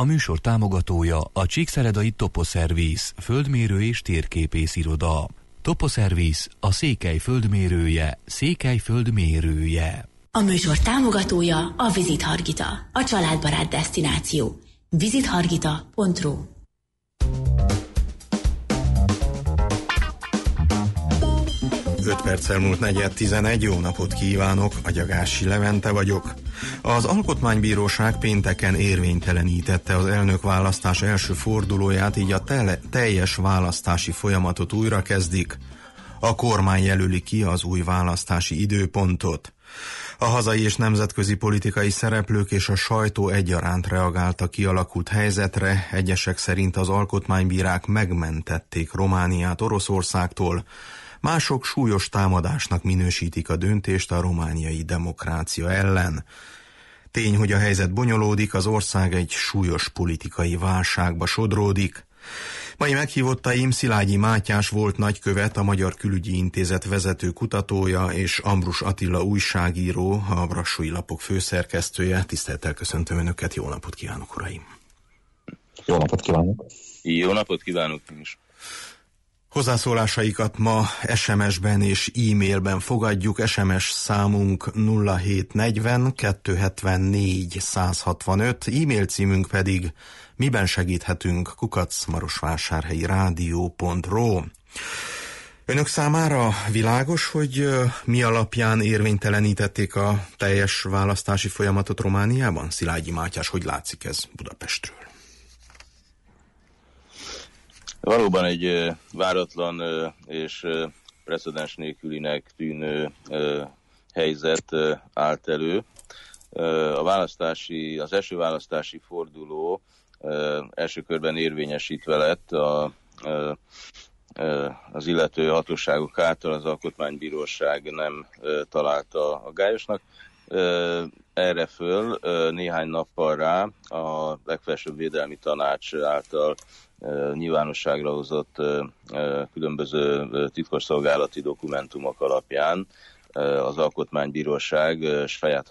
A műsor támogatója a Csíkszeredai Toposzervisz, földmérő és térképész iroda. Toposzervisz, a Székely földmérője, Székely földmérője. A műsor támogatója a Visit Hargita, a családbarát desztináció. visithargita.ru. Öt perccel múlt 4:11, jó napot kívánok, Agyagási Levente vagyok. Az Alkotmánybíróság pénteken érvénytelenítette az elnökválasztás első fordulóját, így a teljes választási folyamatot újra kezdik. A kormány jelöli ki az új választási időpontot. A hazai és nemzetközi politikai szereplők és a sajtó egyaránt reagált a kialakult helyzetre, egyesek szerint az alkotmánybírák megmentették Romániát Oroszországtól, mások súlyos támadásnak minősítik a döntést a romániai demokrácia ellen. Tény, hogy a helyzet bonyolódik, az ország egy súlyos politikai válságba sodródik. Mai meghívottaim Szilágyi Mátyás volt nagykövet, a Magyar Külügyi Intézet vezető kutatója, és Ambrus Attila újságíró, a Brassói Lapok főszerkesztője. Tisztelettel köszöntöm Önöket, jó napot kívánok, uraim! Jó napot kívánok! Jó napot kívánok is! Hozzászólásaikat ma SMS-ben és e-mailben fogadjuk. SMS számunk 0740 274 165, e-mail címünk pedig miben segíthetünk @marosvásárhelyi-rádió.ro. Önök számára világos, hogy mi alapján érvénytelenítették a teljes választási folyamatot Romániában? Szilágyi Mátyás, hogy látszik ez Budapestről? Valóban egy váratlan és precedens nélkülinek tűnő helyzet állt elő. Az első választási forduló első körben érvényesítve lett az illető hatóságok által, az Alkotmánybíróság nem találta aggályosnak. Erre föl néhány nappal rá a Legfelsőbb Védelmi Tanács által nyilvánosságra hozott különböző titkosszolgálati dokumentumok alapján az Alkotmánybíróság saját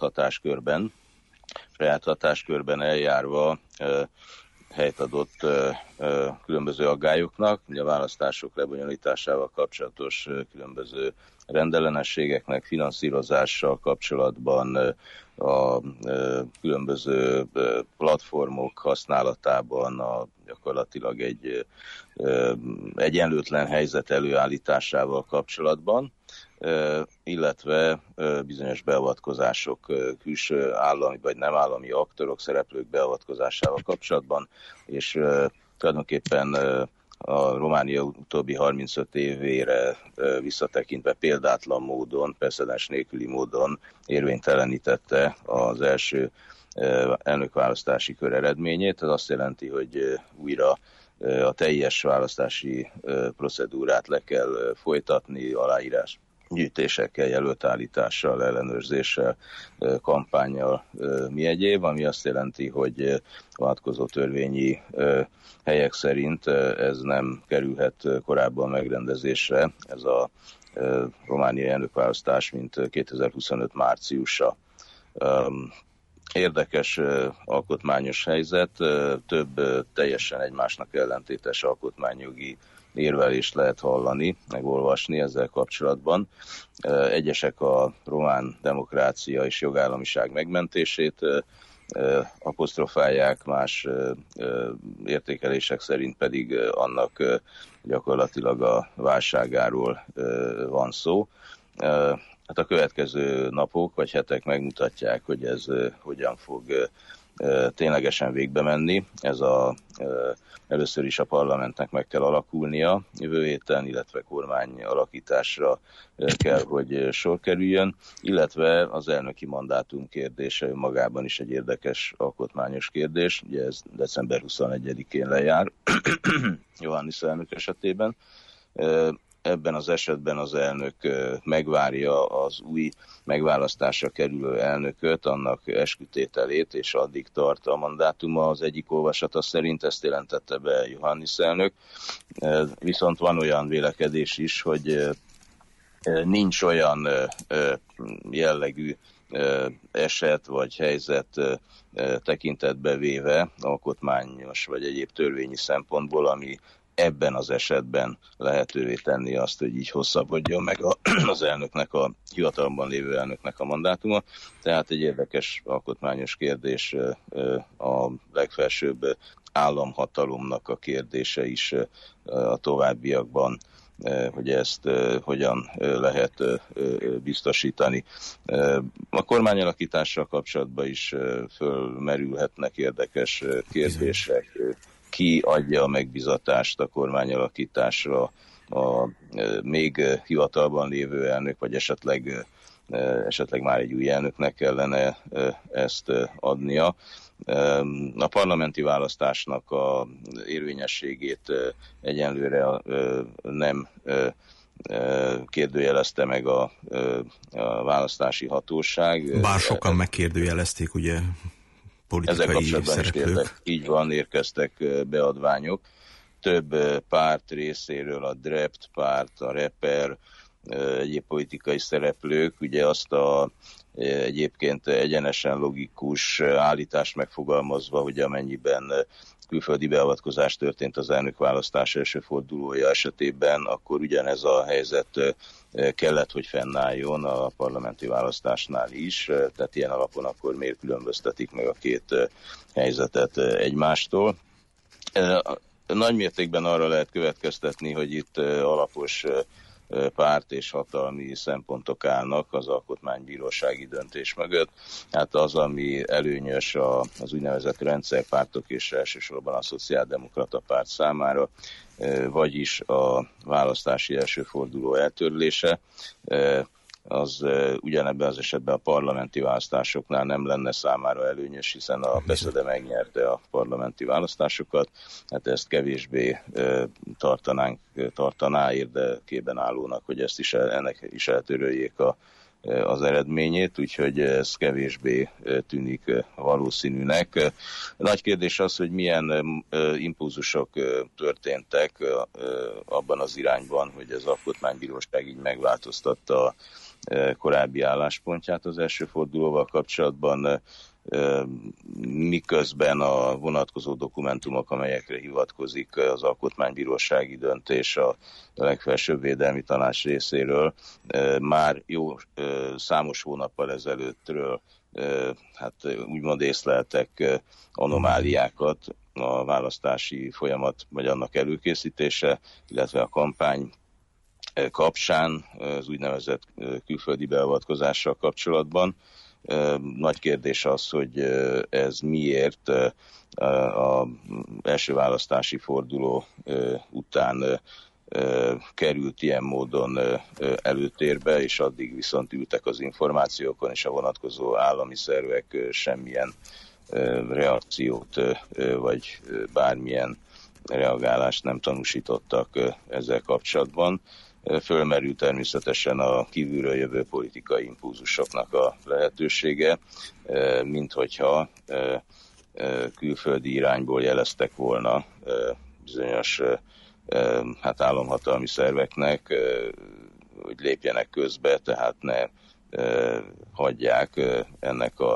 hatáskörben eljárva helyt adott különböző aggályoknak, a választások lebonyolításával kapcsolatos különböző rendellenességeknek, finanszírozással kapcsolatban, a különböző platformok használatában, gyakorlatilag egy egyenlőtlen helyzet előállításával kapcsolatban, illetve bizonyos beavatkozások, külső állami vagy nem állami aktorok, szereplők beavatkozásával kapcsolatban, és tulajdonképpen a Románia utóbbi 35 évére visszatekintve példátlan módon, precedens nélküli módon érvénytelenítette az első elnökválasztási kör eredményét. Ez azt jelenti, hogy újra a teljes választási procedúrát le kell folytatni, aláírás gyűjtésekkel, jelöltállítással, ellenőrzéssel, kampánnyal, mi egyéb, ami azt jelenti, hogy vonatkozó törvényi helyek szerint ez nem kerülhet korábban megrendezésre, ez a romániai elnökválasztás, mint 2025 márciusa. Érdekes alkotmányos helyzet, több teljesen egymásnak ellentétes alkotmányjogi érvelést lehet hallani, megolvasni ezzel kapcsolatban. Egyesek a román demokrácia és jogállamiság megmentését apostrofálják, más értékelések szerint pedig annak gyakorlatilag a válságáról van szó. Hát a következő napok vagy hetek megmutatják, hogy ez hogyan fog ténylegesen végbe menni. Először is a parlamentnek meg kell alakulnia jövő héten, illetve kormány alakításra kell, hogy sor kerüljön, illetve az elnöki mandátum kérdése önmagában is egy érdekes alkotmányos kérdés. Ugye ez december 21-én lejár Iohannis elnök esetében. Ebben az esetben az elnök megvárja az új megválasztásra kerülő elnököt, annak eskütételét, és addig tart a mandátuma. Az egyik olvasata szerint ezt jelentette be Iohannis elnök. Viszont van olyan vélekedés is, hogy nincs olyan jellegű eset vagy helyzet tekintetbe véve alkotmányos vagy egyéb törvényi szempontból, ami ebben az esetben lehetővé tenni azt, hogy így hosszabbodjon meg az elnöknek, a hivatalban lévő elnöknek a mandátuma. Tehát egy érdekes alkotmányos kérdés, a legfelsőbb államhatalomnak a kérdése is a továbbiakban, hogy ezt hogyan lehet biztosítani. A kormányalakítással kapcsolatban is fölmerülhetnek érdekes kérdések. Ki adja a megbizatást a kormányalakításra, a még hivatalban lévő elnök, vagy esetleg már egy új elnöknek kellene ezt adnia. A parlamenti választásnak a érvényességét egyenlőre nem kérdőjelezte meg a választási hatóság. Bár sokan megkérdőjelezték, ugye, politikai szereplők. Így van, érkeztek beadványok. Több párt részéről, a DREPT párt, a REPER, egyéb politikai szereplők, ugye azt egyébként egyenesen logikus állítást megfogalmazva, hogy amennyiben külföldi beavatkozás történt az elnökválasztás első fordulója esetében, akkor ugyanez a helyzet kellett, hogy fennálljon a parlamenti választásnál is, tehát ilyen alapon akkor miért különböztetik meg a két helyzetet egymástól. Nagy mértékben arra lehet következtetni, hogy itt alapos párt és hatalmi szempontok állnak az alkotmánybírósági döntés mögött. Hát az, ami előnyös az úgynevezett rendszerpártok és elsősorban a szociáldemokrata párt számára, vagyis a választási első forduló eltörlése, az ugyanebben az esetben a parlamenti választásoknál nem lenne számára előnyös, hiszen a PSZDE megnyerte a parlamenti választásokat, hát ezt kevésbé tartaná érdekében állónak, hogy ennek is eltöröljék az eredményét, úgyhogy ez kevésbé tűnik valószínűnek. Nagy kérdés az, hogy milyen impulzusok történtek abban az irányban, hogy az alkotmánybíróság így megváltoztatta a korábbi álláspontját az első fordulóval kapcsolatban, miközben a vonatkozó dokumentumok, amelyekre hivatkozik az alkotmánybírósági döntés a legfelsőbb védelmi tanács részéről, már jó számos hónappal ezelőttről hát úgymond észleltek anomáliákat a választási folyamat, vagy annak előkészítése, illetve a kampány kapcsán, az úgynevezett külföldi beavatkozással kapcsolatban. Nagy kérdés az, hogy ez miért az első választási forduló után került ilyen módon előtérbe, és addig viszont ültek az információkon, és a vonatkozó állami szervek semmilyen reakciót, vagy bármilyen reagálást nem tanúsítottak ezzel kapcsolatban. Fölmerül természetesen a kívülről jövő politikai impulzusoknak a lehetősége, mint hogyha külföldi irányból jeleztek volna bizonyos államhatalmi szerveknek, hogy lépjenek közbe, tehát ne hagyják ennek a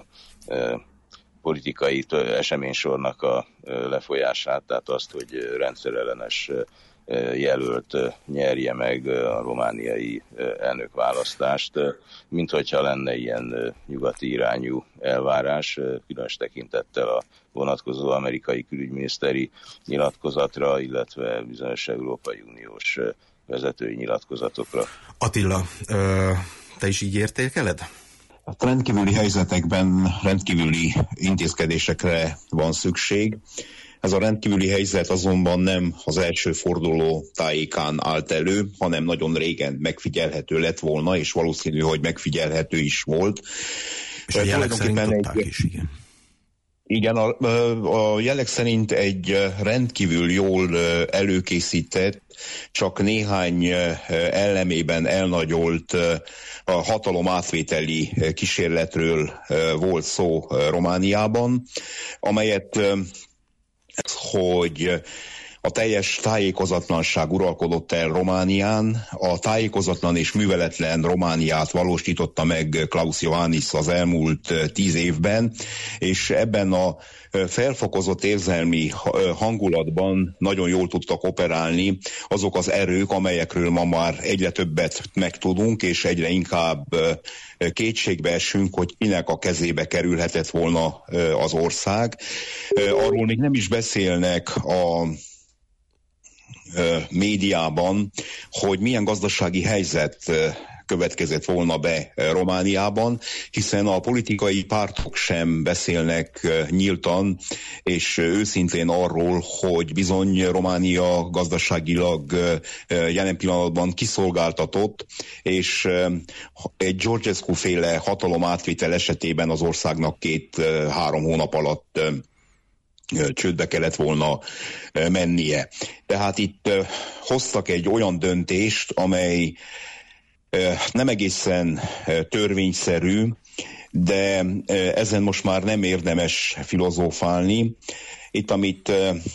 politikai eseménysornak a lefolyását, tehát azt, hogy rendszerellenes jelölt nyerje meg a romániai elnökválasztást, mint hogyha lenne ilyen nyugati irányú elvárás, különös tekintettel a vonatkozó amerikai külügyminiszteri nyilatkozatra, illetve bizonyos Európai Uniós vezetői nyilatkozatokra. Attila, te is így értékeled? A rendkívüli helyzetekben rendkívüli intézkedésekre van szükség. Ez a rendkívüli helyzet azonban nem az első forduló tájékán állt elő, hanem nagyon régen megfigyelhető lett volna, és valószínű, hogy megfigyelhető is volt. És a jelek szerint tudták is, igen. Igen, a jelek szerint egy rendkívül jól előkészített, csak néhány elemében elnagyolt a hatalom átvételi kísérletről volt szó Romániában, amelyet hogy a teljes tájékozatlanság uralkodott el Románián, a tájékozatlan és műveletlen Romániát valósította meg Klaus Iohannis az elmúlt 10 évben, és ebben a felfokozott érzelmi hangulatban nagyon jól tudtak operálni azok az erők, amelyekről ma már egyre többet megtudunk, és egyre inkább kétségbe esünk, hogy kinek a kezébe kerülhetett volna az ország. Arról még nem is beszélnek a médiában, hogy milyen gazdasági helyzet következett volna be Romániában, hiszen a politikai pártok sem beszélnek nyíltan és őszintén arról, hogy bizony Románia gazdaságilag jelen pillanatban kiszolgáltatott, és egy Georgescu-féle hatalomátvétel esetében az országnak 2-3 hónap alatt csődbe kellett volna mennie. Tehát itt hoztak egy olyan döntést, amely nem egészen törvényszerű, de ezen most már nem érdemes filozófálni. Itt, amit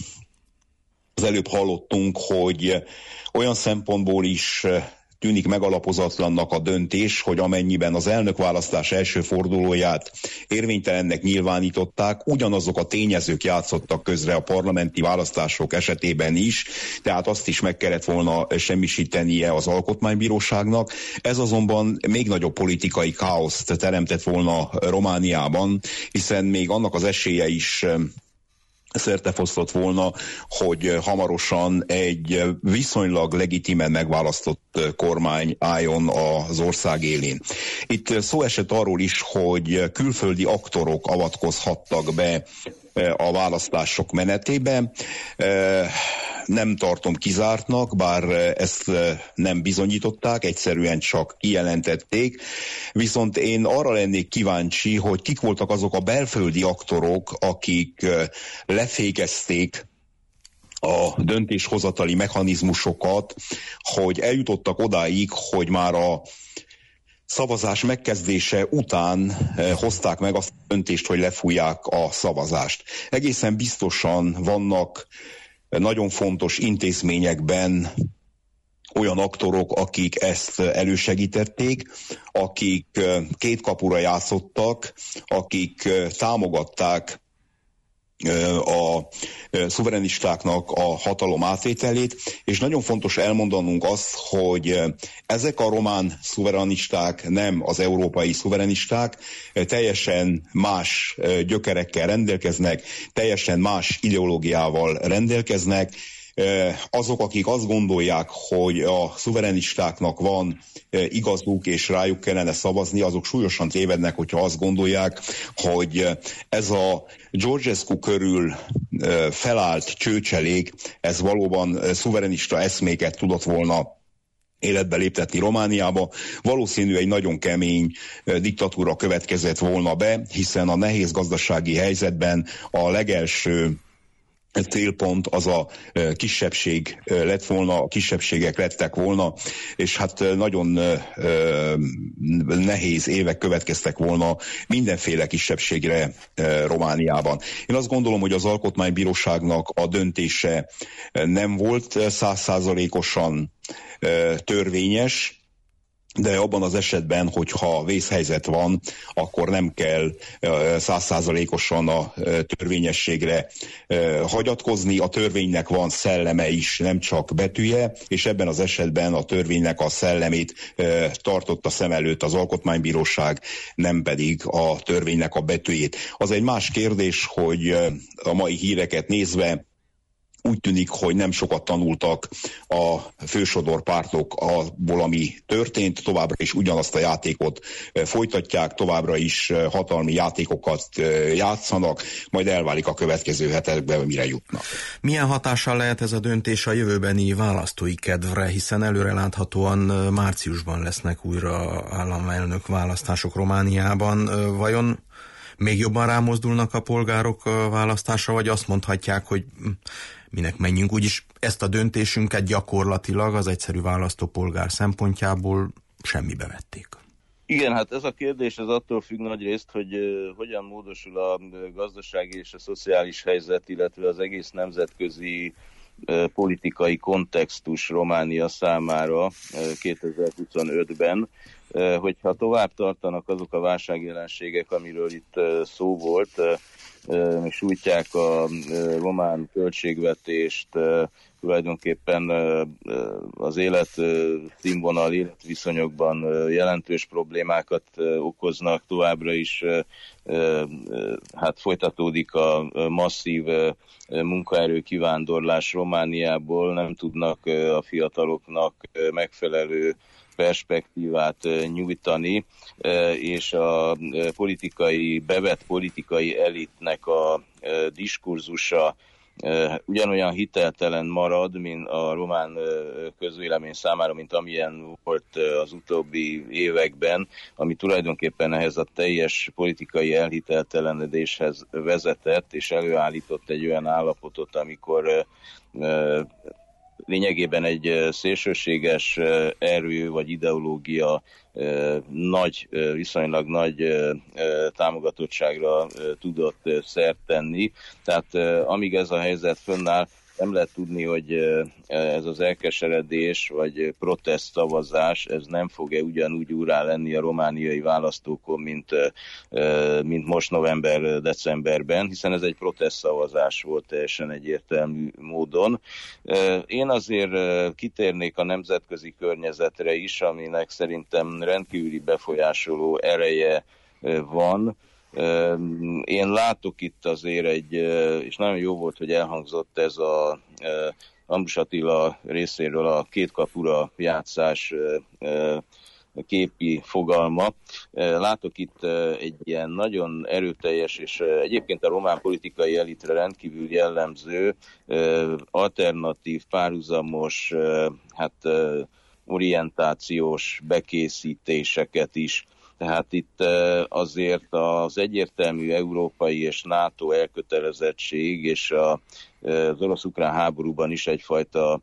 az előbb hallottunk, hogy olyan szempontból is tűnik megalapozatlannak a döntés, hogy amennyiben az elnökválasztás első fordulóját érvénytelennek nyilvánították, ugyanazok a tényezők játszottak közre a parlamenti választások esetében is, tehát azt is meg kellett volna semmisítenie az alkotmánybíróságnak. Ez azonban még nagyobb politikai káoszt teremtett volna Romániában, hiszen még annak az esélye is szertefosztott volna, hogy hamarosan egy viszonylag legitimen megválasztott kormány álljon az ország élén. Itt szó esett arról is, hogy külföldi aktorok avatkozhattak be a választások menetébe. Nem tartom kizártnak, bár ezt nem bizonyították, egyszerűen csak kijelentették. Viszont én arra lennék kíváncsi, hogy kik voltak azok a belföldi aktorok, akik lefékezték a döntéshozatali mechanizmusokat, hogy eljutottak odáig, hogy már a szavazás megkezdése után hozták meg azt a döntést, hogy lefújják a szavazást. Egészen biztosan vannak nagyon fontos intézményekben olyan aktorok, akik ezt elősegítették, akik két kapura játszottak, akik támogatták a szuverenistáknak a hatalom átvételét, és nagyon fontos elmondanunk azt, hogy ezek a román szuverenisták nem az európai szuverenisták, teljesen más gyökerekkel rendelkeznek, teljesen más ideológiával rendelkeznek. Azok, akik azt gondolják, hogy a szuverenistáknak van igazuk és rájuk kellene szavazni, azok súlyosan tévednek, hogyha azt gondolják, hogy ez a Georgescu körül felállt csőcselék, ez valóban szuverenista eszméket tudott volna életbe léptetni Romániába. Valószínű egy nagyon kemény diktatúra következett volna be, hiszen a nehéz gazdasági helyzetben a legelső célpont az a kisebbség lett volna, a kisebbségek lettek volna, és hát nagyon nehéz évek következtek volna mindenféle kisebbségre Romániában. Én azt gondolom, hogy az Alkotmánybíróságnak a döntése nem volt 100%-osan törvényes, de abban az esetben, hogyha vészhelyzet van, akkor nem kell 100%-osan a törvényességre hagyatkozni. A törvénynek van szelleme is, nem csak betűje, és ebben az esetben a törvénynek a szellemét tartotta szem előtt az Alkotmánybíróság, nem pedig a törvénynek a betűjét. Az egy más kérdés, hogy a mai híreket nézve úgy tűnik, hogy nem sokat tanultak a fősodor pártok abból, ami történt, továbbra is ugyanazt a játékot folytatják, továbbra is hatalmi játékokat játszanak, majd elválik a következő hetekben, mire jutnak. Milyen hatással lehet ez a döntés a jövőbeni választói kedvre, hiszen előreláthatóan márciusban lesznek újra államelnök választások Romániában. Vajon még jobban rámozdulnak a polgárok választásra, vagy azt mondhatják, hogy minek menjünk, úgyis ezt a döntésünket gyakorlatilag az egyszerű választópolgár szempontjából semmibe vették. Igen, hát ez a kérdés az attól függ nagyrészt, hogy hogyan módosul a gazdasági és a szociális helyzet, illetve az egész nemzetközi politikai kontextus Románia számára 2025-ben, hogyha tovább tartanak azok a válságjelenségek, amiről itt szó volt, sújtják a román költségvetést, tulajdonképpen az életszínvonal, életviszonyokban jelentős problémákat okoznak, továbbra is folytatódik a masszív munkaerő kivándorlás Romániából, nem tudnak a fiataloknak megfelelő perspektívát nyújtani, és a bevett politikai elitnek a diskurzusa ugyanolyan hiteltelen marad, mint a román közvélemény számára, mint amilyen volt az utóbbi években, ami tulajdonképpen ehhez a teljes politikai elhiteltelenedéshez vezetett, és előállított egy olyan állapotot, amikor lényegében egy szélsőséges erő vagy ideológia viszonylag nagy támogatottságra tudott szert tenni. Tehát amíg ez a helyzet fönnáll, nem lehet tudni, hogy ez az elkeseredés vagy protest szavazás, ez nem fog-e ugyanúgy úrrá lenni a romániai választókon, mint most november-decemberben, hiszen ez egy protest szavazás volt teljesen egyértelmű módon. Én azért kitérnék a nemzetközi környezetre is, aminek szerintem rendkívüli befolyásoló ereje van. Én látok itt azért és nagyon jó volt, hogy elhangzott ez a Ambrus Attila részéről a két kapura játszás képi fogalma. Látok itt egy ilyen nagyon erőteljes, és egyébként a román politikai elitre rendkívül jellemző, alternatív, párhuzamos, orientációs bekészítéseket is. Tehát itt azért az egyértelmű európai és NATO elkötelezettség és az orosz-ukrán háborúban is egyfajta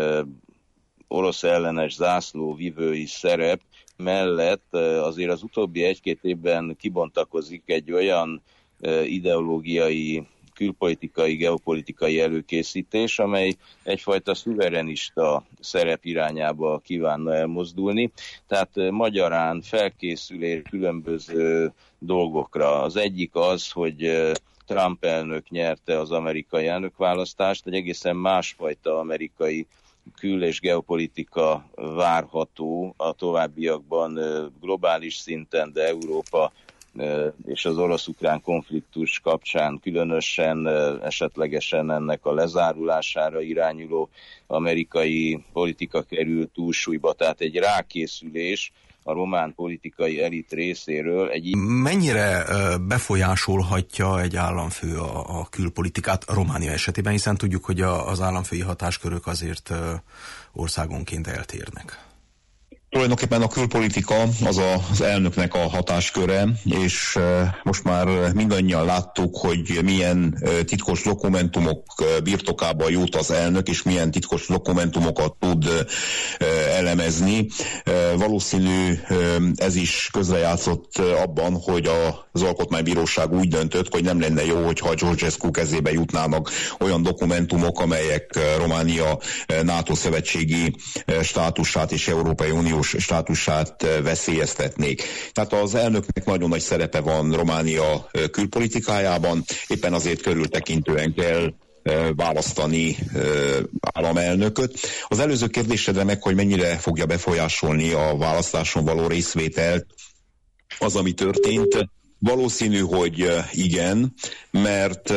orosz ellenes zászlóvivői szerep mellett azért az utóbbi egy-két évben kibontakozik egy olyan ideológiai, külpolitikai, geopolitikai előkészítés, amely egyfajta szuverenista szerep irányába kívánna elmozdulni. Tehát magyarán felkészülés különböző dolgokra. Az egyik az, hogy Trump elnök nyerte az amerikai elnökválasztást, egy egészen másfajta amerikai kül- és geopolitika várható a továbbiakban globális szinten, de Európa és az orosz-ukrán konfliktus kapcsán különösen, esetlegesen ennek a lezárulására irányuló amerikai politika kerül túlsúlyba, tehát egy rákészülés a román politikai elit részéről. Mennyire befolyásolhatja egy államfő a külpolitikát Románia esetében, hiszen tudjuk, hogy az államfői hatáskörök azért országonként eltérnek. Tulajdonképpen a külpolitika az az elnöknek a hatásköre, és most már mindannyian láttuk, hogy milyen titkos dokumentumok birtokába jut az elnök, és milyen titkos dokumentumokat tud elemezni. Valószínű ez is közrejátszott abban, hogy az Alkotmánybíróság úgy döntött, hogy nem lenne jó, hogyha Ceausescu kezébe jutnának olyan dokumentumok, amelyek Románia NATO szövetségi státusát és Európai Uniós státusát veszélyeztetnék. Tehát az elnöknek nagyon nagy szerepe van Románia külpolitikájában, éppen azért körültekintően kell választani államelnököt. Az előző kérdésedre meg, hogy mennyire fogja befolyásolni a választáson való részvételt az, ami történt. Valószínű, hogy igen, mert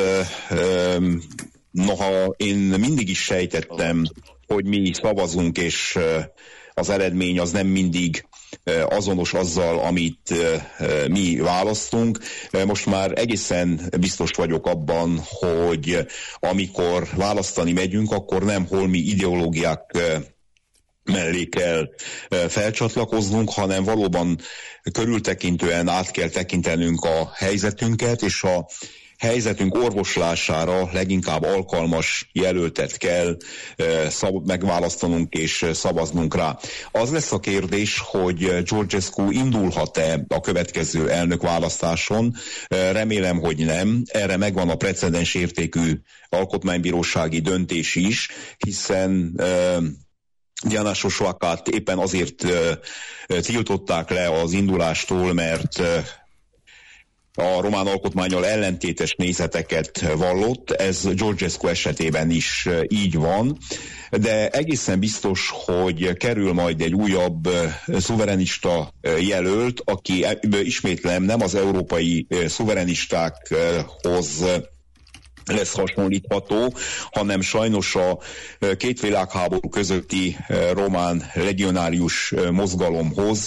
noha én mindig is sejtettem, hogy mi szavazunk, és az eredmény az nem mindig azonos azzal, amit mi választunk. Most már egészen biztos vagyok abban, hogy amikor választani megyünk, akkor nem holmi ideológiák mellé kell felcsatlakoznunk, hanem valóban körültekintően át kell tekintenünk a helyzetünket, és a helyzetünk orvoslására leginkább alkalmas jelöltet kell megválasztanunk és szavaznunk rá. Az lesz a kérdés, hogy Georgescu indulhat-e a következő elnökválasztáson. Remélem, hogy nem. Erre megvan a precedens értékű alkotmánybírósági döntés is, hiszen János Sosvakát éppen azért tiltották le az indulástól, mert a román alkotmánnyal ellentétes nézeteket vallott, ez Georgescu esetében is így van, de egészen biztos, hogy kerül majd egy újabb szuverenista jelölt, aki, ismétlem, nem az európai szuverenistákhoz lesz hasonlítható, hanem sajnos a két világháború közötti román legionárius mozgalomhoz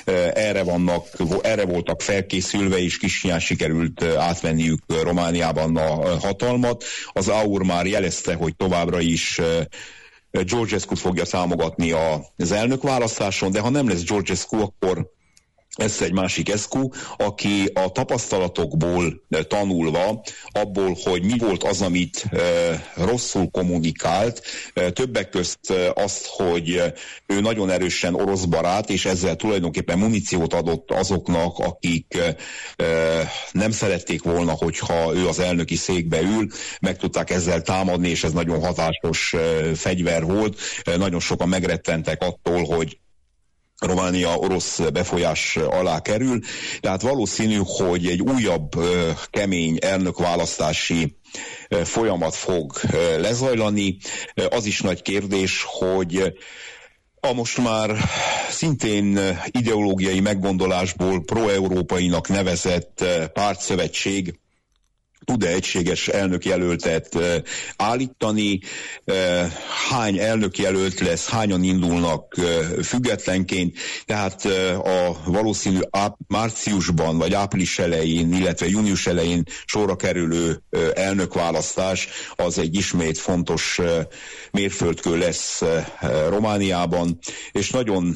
erre voltak felkészülve, és Kisnyán sikerült átvenniük Romániában a hatalmat. Az AUR már jelezte, hogy továbbra is Georgescu-t fogja támogatni az elnökválasztáson, de ha nem lesz Georgescu, akkor ez egy másik Escu, aki a tapasztalatokból tanulva, abból, hogy mi volt az, amit rosszul kommunikált, többek közt azt, hogy ő nagyon erősen orosz barát, és ezzel tulajdonképpen muníciót adott azoknak, akik nem szerették volna, hogyha ő az elnöki székbe ül, meg tudták ezzel támadni, és ez nagyon hatásos fegyver volt. Nagyon sokan megrettentek attól, hogy Románia orosz befolyás alá kerül, tehát valószínű, hogy egy újabb kemény elnökválasztási folyamat fog lezajlani. Az is nagy kérdés, hogy a most már szintén ideológiai meggondolásból pro-európainak nevezett pártszövetség tud-e egységes elnökjelöltet állítani, hány elnökjelölt lesz, hányan indulnak függetlenként, tehát a valószínű márciusban vagy április elején, illetve június elején sorra kerülő elnökválasztás az egy ismét fontos mérföldkő lesz Romániában, és nagyon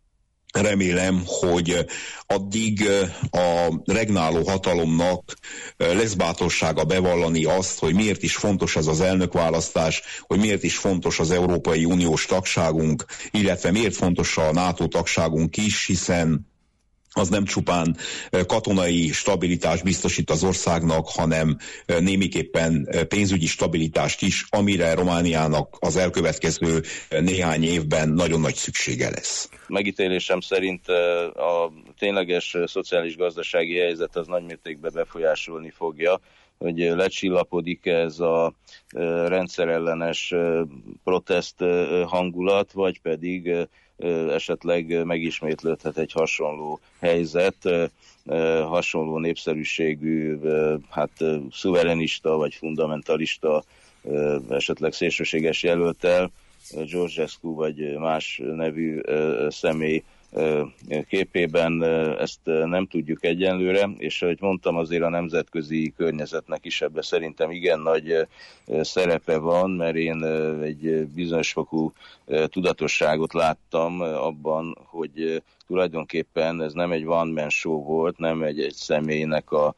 remélem, hogy addig a regnáló hatalomnak lesz bátorsága bevallani azt, hogy miért is fontos ez az elnökválasztás, hogy miért is fontos az Európai Uniós tagságunk, illetve miért fontos a NATO tagságunk is, hiszen az nem csupán katonai stabilitást biztosít az országnak, hanem némiképpen pénzügyi stabilitást is, amire Romániának az elkövetkező néhány évben nagyon nagy szüksége lesz. Megítélésem szerint a tényleges szociális-gazdasági helyzet az nagymértékben befolyásolni fogja, hogy lecsillapodik ez a rendszerellenes protest hangulat, vagy pedig esetleg megismétlődhet egy hasonló helyzet, hasonló népszerűségű, szuverenista vagy fundamentalista, esetleg szélsőséges jelölttel, Georgescu vagy más nevű személy képében, ezt nem tudjuk egyenlőre, és ahogy mondtam, azért a nemzetközi környezetnek is ebben szerintem igen nagy szerepe van, mert én egy bizonyos fokú tudatosságot láttam abban, hogy tulajdonképpen ez nem egy one-man show volt, nem egy személynek a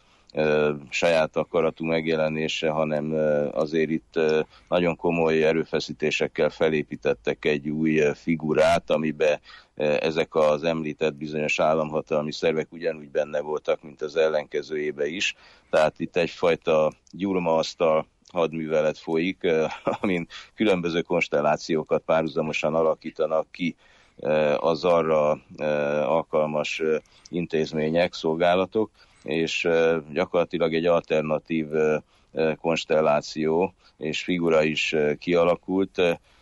saját akaratú megjelenése, hanem azért itt nagyon komoly erőfeszítésekkel felépítettek egy új figurát, amiben ezek az említett bizonyos államhatalmi szervek ugyanúgy benne voltak, mint az ellenkezőjébe is. Tehát itt egyfajta gyurmaasztal hadművelet folyik, amin különböző konstellációkat párhuzamosan alakítanak ki az arra alkalmas intézmények, szolgálatok, és gyakorlatilag egy alternatív konstelláció és figura is kialakult,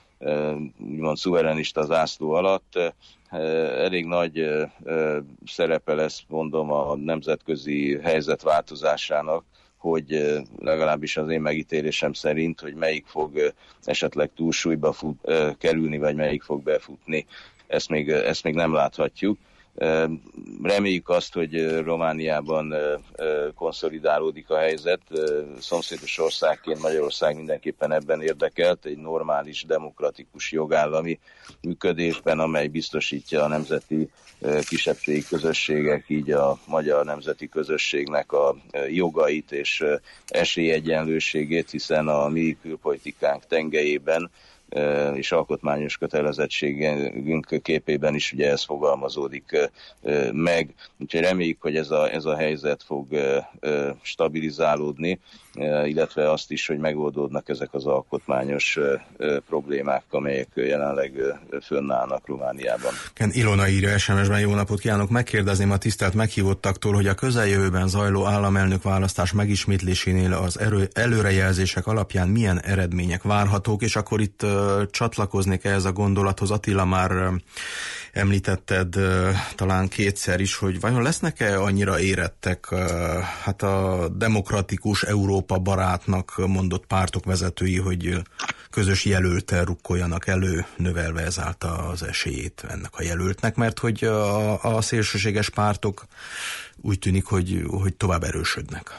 úgymond szuverenista zászló alatt. Elég nagy szerepe lesz, mondom, a nemzetközi helyzet változásának, hogy legalábbis az én megítélésem szerint, hogy melyik fog esetleg túlsúlyba kerülni, vagy melyik fog befutni, ezt még nem láthatjuk. Reméljük azt, hogy Romániában konszolidálódik a helyzet. Szomszédos országként Magyarország mindenképpen ebben érdekelt, egy normális, demokratikus jogállami működésben, amely biztosítja a nemzeti kisebbségi közösségek, így a magyar nemzeti közösségnek a jogait és esélyegyenlőségét, hiszen a mi külpolitikánk tengelyében és alkotmányos kötelezettségünk képében is ugye ez fogalmazódik meg. Úgyhogy reméljük, hogy ez a helyzet fog stabilizálódni, illetve azt is, hogy megoldódnak ezek az alkotmányos problémák, amelyek jelenleg fönnállnak Romániában. Ilona írja SMS-ben, jó napot kívánok, megkérdezném a tisztelt meghívottaktól, hogy a közeljövőben zajló államelnök választás megismétlésénél az előrejelzések alapján milyen eredmények várhatók, és akkor itt csatlakoznék ehhez a gondolathoz. Attila, már említetted talán kétszer is, hogy vajon lesznek-e annyira érettek hát a demokratikus Európa barátnak mondott pártok vezetői, hogy közös jelölttel rukkoljanak elő, növelve ezáltal az esélyét ennek a jelöltnek, mert hogy a szélsőséges pártok úgy tűnik, hogy tovább erősödnek.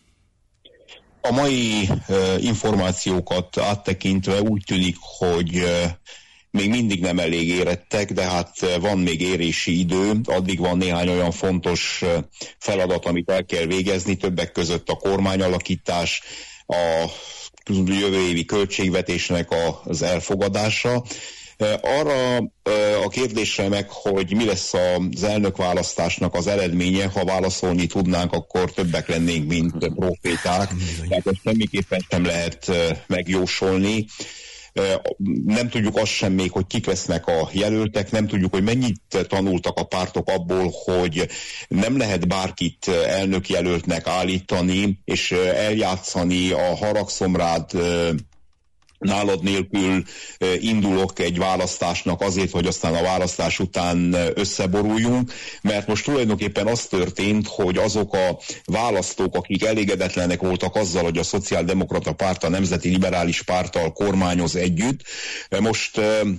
A mai információkat áttekintve úgy tűnik, hogy még mindig nem elég érettek, de hát van még érési idő, addig van néhány olyan fontos feladat, amit el kell végezni, többek között a kormányalakítás, a jövő évi költségvetésnek az elfogadása. Arra a kérdésre meg, hogy mi lesz az elnökválasztásnak az eredménye, ha válaszolni tudnánk, akkor többek lennénk, mint proféták. Tehát ezt semmiképpen sem lehet megjósolni. Nem tudjuk azt sem még, hogy kik lesznek a jelöltek, nem tudjuk, hogy mennyit tanultak a pártok abból, hogy nem lehet bárkit elnökjelöltnek állítani, és eljátszani a haragszom rád, nálad nélkül indulok egy választásnak azért, hogy aztán a választás után összeboruljunk, mert most tulajdonképpen az történt, hogy azok a választók, akik elégedetlenek voltak azzal, hogy a Szociáldemokrata Párt a Nemzeti Liberális Párttal kormányoz együtt, most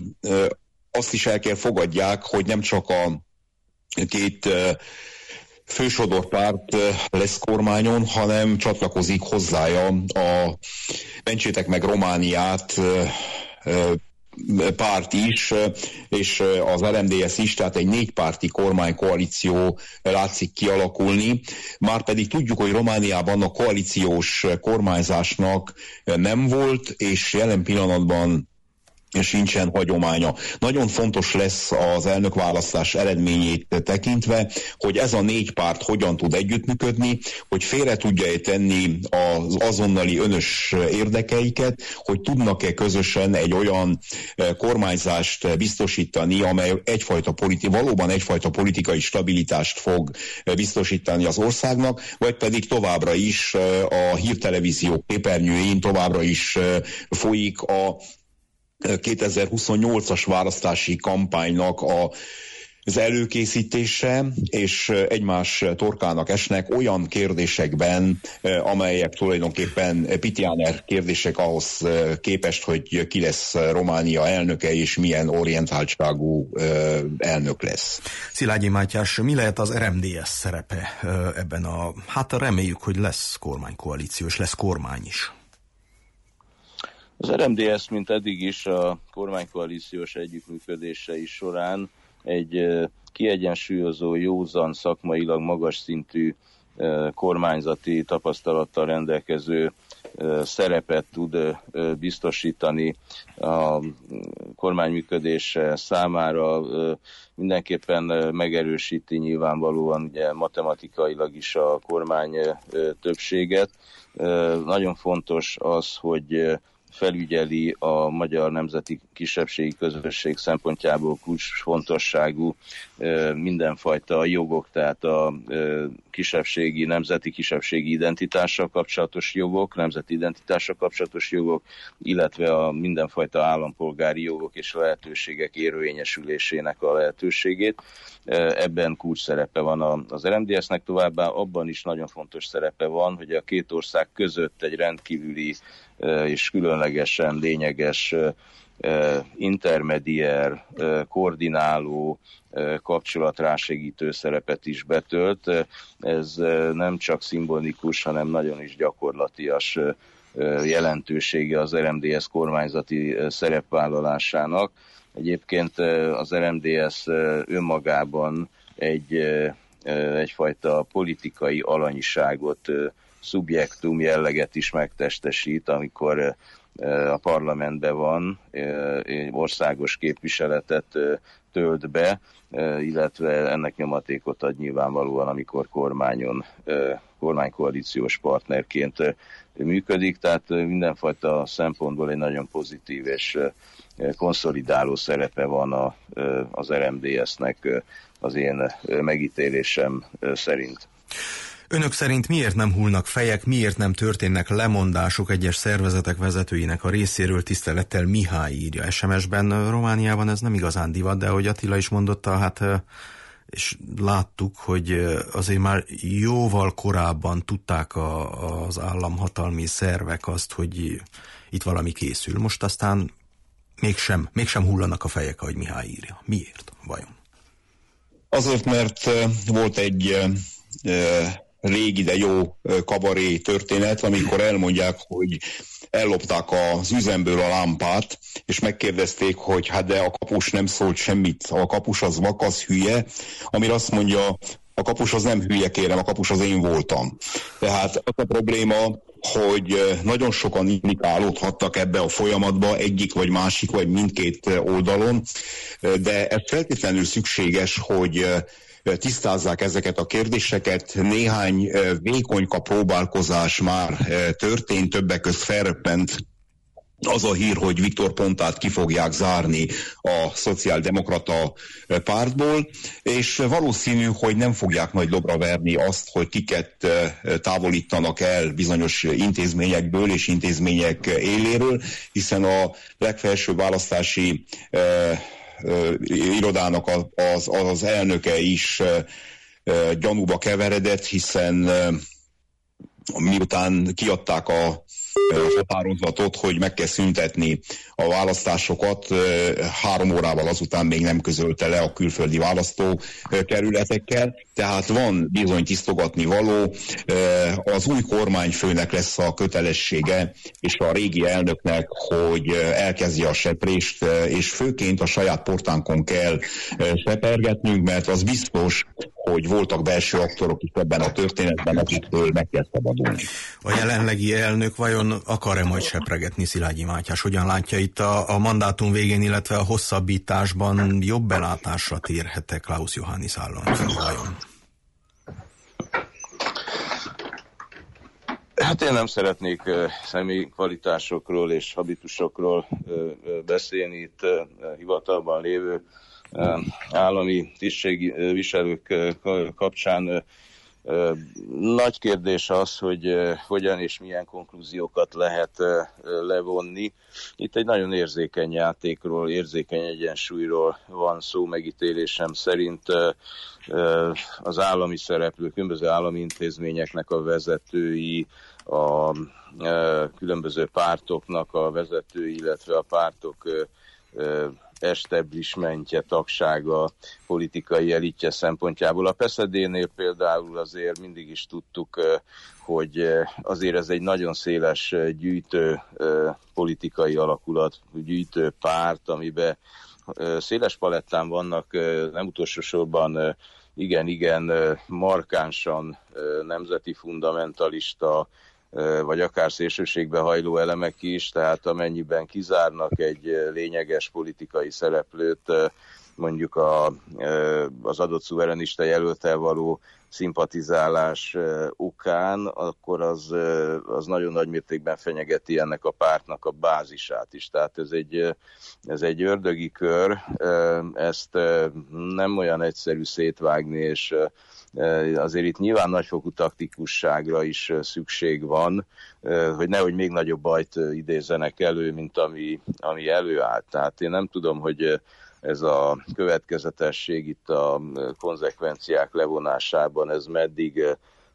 azt is el kell fogadják, hogy nem csak a két fősodor párt lesz kormányon, hanem csatlakozik hozzája a Mentsétek meg Romániát párt is, és az RMDSZ is, tehát egy négypárti kormánykoalíció látszik kialakulni. Márpedig tudjuk, hogy Romániában a koalíciós kormányzásnak nem volt, és jelen pillanatban sincsen hagyománya. Nagyon fontos lesz az elnökválasztás eredményét tekintve, hogy ez a négy párt hogyan tud együttműködni, hogy félre tudja tenni az azonnali önös érdekeiket, hogy tudnak-e közösen egy olyan kormányzást biztosítani, amely valóban egyfajta politikai stabilitást fog biztosítani az országnak, vagy pedig továbbra is a hírtelevízió képernyőjén továbbra is folyik a 2028-as választási kampánynak az előkészítése, és egymás torkának esnek olyan kérdésekben, amelyek tulajdonképpen Pitjáner kérdések ahhoz képest, hogy ki lesz Románia elnöke, és milyen orientáltságú elnök lesz. Szilágyi Mátyás, mi lehet az RMDSZ szerepe ebben reméljük, hogy lesz kormánykoalíció, és lesz kormány is? Az RMDSZ, mint eddig is a kormánykoalíciós együttműködései során egy kiegyensúlyozó, józan, szakmailag magas szintű kormányzati tapasztalattal rendelkező szerepet tud biztosítani a kormányműködés számára. Mindenképpen megerősíti nyilvánvalóan ugye matematikailag is a kormány többséget. Nagyon fontos az, hogy felügyeli a magyar nemzeti kisebbségi közösség szempontjából kulcsfontosságú mindenfajta jogok, tehát a nemzeti kisebbségi identitással kapcsolatos jogok, nemzeti identitással kapcsolatos jogok, illetve a mindenfajta állampolgári jogok és lehetőségek érvényesülésének a lehetőségét. Ebben kulcs szerepe van az RMDSZ-nek, továbbá abban is nagyon fontos szerepe van, hogy a két ország között egy rendkívüli és különlegesen lényeges intermedier, koordináló, kapcsolatrásegítő szerepet is betölt. Ez nem csak szimbolikus, hanem nagyon is gyakorlatias jelentősége az RMDSZ kormányzati szerepvállalásának. Egyébként az RMDSZ önmagában egyfajta politikai alanyiságot, szubjektum jelleget is megtestesít, amikor a parlamentben van, országos képviseletet tölt be, illetve ennek nyomatékot ad nyilvánvalóan, amikor kormánykoalíciós partnerként működik, tehát mindenfajta szempontból egy nagyon pozitív és konszolidáló szerepe van az RMDSZ-nek az én megítélésem szerint. Önök szerint miért nem hullnak fejek, miért nem történnek lemondások egyes szervezetek vezetőinek a részéről? Tisztelettel Mihály írja SMS-ben. Romániában ez nem igazán divat, de ahogy Attila is mondotta, hát és láttuk, hogy azért már jóval korábban tudták az államhatalmi szervek azt, hogy itt valami készül. Most aztán mégsem hullanak a fejek, ahogy Mihály írja. Miért? Vajon? Azért, mert volt egy régi, de jó kabaré történet, amikor elmondják, hogy ellopták az üzemből a lámpát, és megkérdezték, hogy hát de a kapus nem szólt semmit, a kapus az vakasz, hülye, amire azt mondja, a kapus az nem hülye, kérem, a kapus az én voltam. Tehát az a probléma, hogy nagyon sokan implikálódhattak ebbe a folyamatba, egyik vagy másik, vagy mindkét oldalon, de ez feltétlenül szükséges, hogy tisztázzák ezeket a kérdéseket. Néhány vékonyka próbálkozás már történt, többek között felröppent az a hír, hogy Viktor Pontát ki fogják zárni a szociáldemokrata pártból, és valószínű, hogy nem fogják majd dobra verni azt, hogy kiket távolítanak el bizonyos intézményekből és intézmények éléről, hiszen a legfelsőbb választási irodának az elnöke is gyanúba keveredett, hiszen miután kiadták a határozatot, hogy meg kell szüntetni a választásokat, 3 órával azután még nem közölte le a külföldi választókerületekkel, tehát van bizony tisztogatni való. Az új kormányfőnek lesz a kötelessége, és a régi elnöknek, hogy elkezdje a seprést, és főként a saját portánkon kell sepergetnünk, mert az biztos, hogy voltak belső aktorok is ebben a történetben, akiktől meg kell szabadulni. A jelenlegi elnök vajon akar-e majd sepregetni, Szilágyi Mátyás? Hogyan látja itt a mandátum végén, illetve a hosszabbításban jobb belátásra térhet-e Klaus Johannis államfő vajon? Hát én nem szeretnék személyi kvalitásokról és habitusokról beszélni itt hivatalban lévő állami tisztségviselők kapcsán. Nagy kérdés az, hogy hogyan és milyen konklúziókat lehet levonni. Itt egy nagyon érzékeny játékról, érzékeny egyensúlyról van szó megítélésem szerint. Az állami szereplők, különböző állami intézményeknek a vezetői, a különböző pártoknak a vezetői, illetve a pártok establishmentje, tagsága, politikai elitje szempontjából. A PSZD-nél például azért mindig is tudtuk, hogy azért ez egy nagyon széles gyűjtő politikai alakulat, gyűjtő párt, amiben széles palettán vannak, nem utolsó sorban igen markánsan nemzeti fundamentalista, vagy akár szélsőségbe hajló elemek is, tehát amennyiben kizárnak egy lényeges politikai szereplőt, mondjuk az adott szuverenista jelölttel való szimpatizálás okán, akkor az nagyon nagy mértékben fenyegeti ennek a pártnak a bázisát is. Tehát ez egy ördögi kör, ezt nem olyan egyszerű szétvágni, és azért itt nyilván nagyfokú taktikusságra is szükség van, hogy nehogy még nagyobb bajt idézzenek elő, mint ami előállt. Tehát én nem tudom, hogy ez a következetesség itt a konzekvenciák levonásában, ez meddig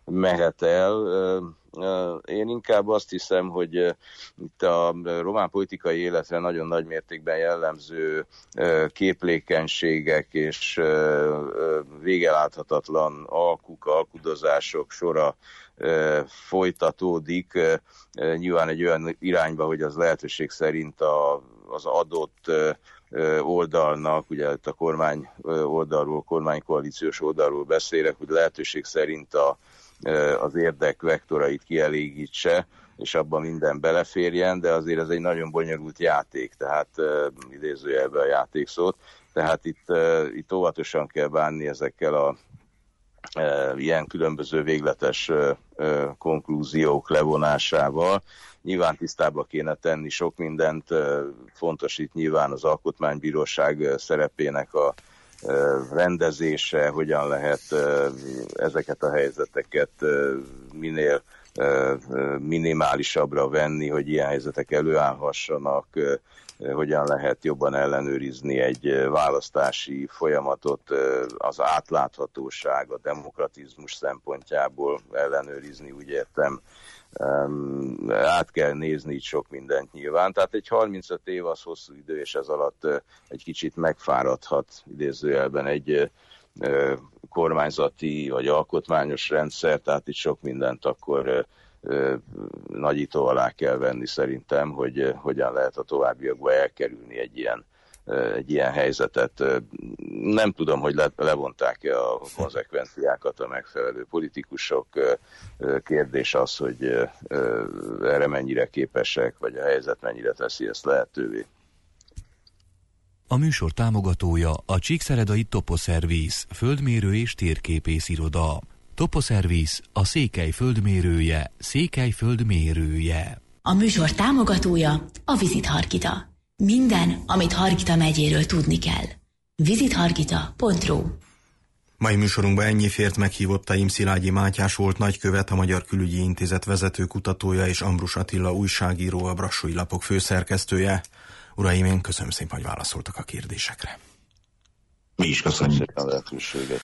mehet el. Én inkább azt hiszem, hogy itt a román politikai életre nagyon nagy mértékben jellemző képlékenységek és végeláthatatlan alkudozások sora folytatódik, nyilván egy olyan irányba, hogy az lehetőség szerint az adott oldalnak, ugye itt a kormány oldalról, kormánykoalíciós oldalról beszélek, hogy lehetőség szerint az érdek vektorait kielégítse, és abban minden beleférjen, de azért ez egy nagyon bonyolult játék, tehát idézőjelben a játékszót, tehát itt óvatosan kell bánni ezekkel a ilyen különböző végletes konklúziók levonásával. Nyilván tisztába kéne tenni sok mindent, fontos itt nyilván az Alkotmánybíróság szerepének a rendezése, hogyan lehet ezeket a helyzeteket minél minimálisabbra venni, hogy ilyen helyzetek előállhassanak, hogyan lehet jobban ellenőrizni egy választási folyamatot, az átláthatóság, a demokratizmus szempontjából ellenőrizni, úgy értem. Át kell nézni itt sok mindent nyilván. Tehát egy 35 év az hosszú idő, és ez alatt egy kicsit megfáradhat idézőjelben egy kormányzati vagy alkotmányos rendszer, tehát itt sok mindent akkor nagyító alá kell venni szerintem, hogy hogyan lehet a továbbiakban elkerülni egy ilyen helyzetet. Nem tudom, hogy levonták-e a konzekvenciákat a megfelelő politikusok. Kérdés az, hogy erre mennyire képesek, vagy a helyzet mennyire teszi ezt lehetővé. A műsor támogatója a Csíkszeredai Toposzerviz, földmérő és térképész iroda. Toposzerviz, a Székely földmérője, Székely földmérője. A műsor támogatója a Visit Hargita. Minden, amit Hargita megyéről tudni kell. visithargita.ru. Mai műsorunkban ennyi fért, meghívottaim Szilágyi Mátyás volt nagykövet, a Magyar Külügyi Intézet vezető kutatója, és Ambrus Attila újságíró, a Brassói Lapok főszerkesztője. Uraim, én köszönöm szépen, hogy válaszoltak a kérdésekre. Mi is köszönjük a lehetőséget.